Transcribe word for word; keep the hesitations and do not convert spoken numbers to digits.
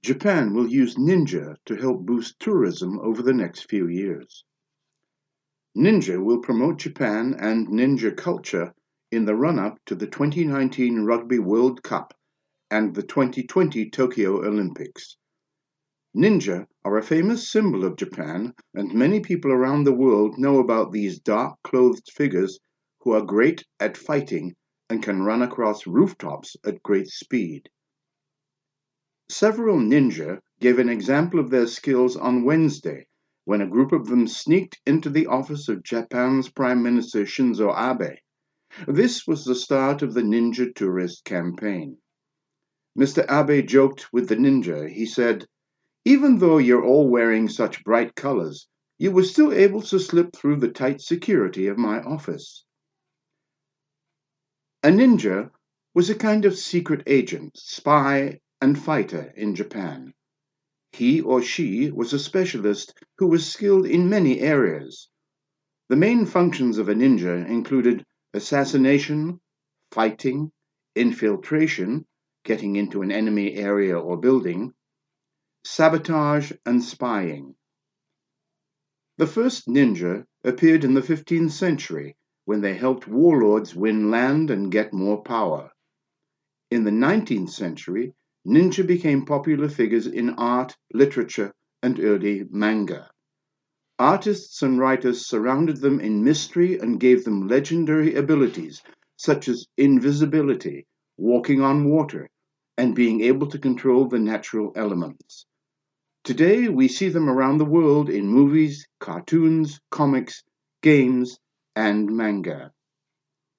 Japan will use ninja to help boost tourism over the next few years. Ninja will promote Japan and ninja culture in the run-up to the twenty nineteen Rugby World Cup and the twenty twenty Tokyo Olympics. Ninja are a famous symbol of Japan, and many people around the world know about these dark-clothed figures who are great at fighting and can run across rooftops at great speed. Several ninja gave an example of their skills on Wednesday, when a group of them sneaked into the office of Japan's Prime Minister Shinzo Abe. This was the start of the Ninja Tourist campaign. Mister Abe joked with the ninja. He said, "Even though you're all wearing such bright colors, you were still able to slip through the tight security of my office." A ninja was a kind of secret agent, spy, and fighter in Japan. He or she was a specialist who was skilled in many areas. The main functions of a ninja included assassination, fighting, infiltration, getting into an enemy area or building, sabotage, and spying. The first ninja appeared in the fifteenth century when they helped warlords win land and get more power. In the nineteenth century, ninja became popular figures in art, literature, and early manga. Artists and writers surrounded them in mystery and gave them legendary abilities such as invisibility, walking on water, and being able to control the natural elements. Today, we see them around the world in movies, cartoons, comics, games, and manga.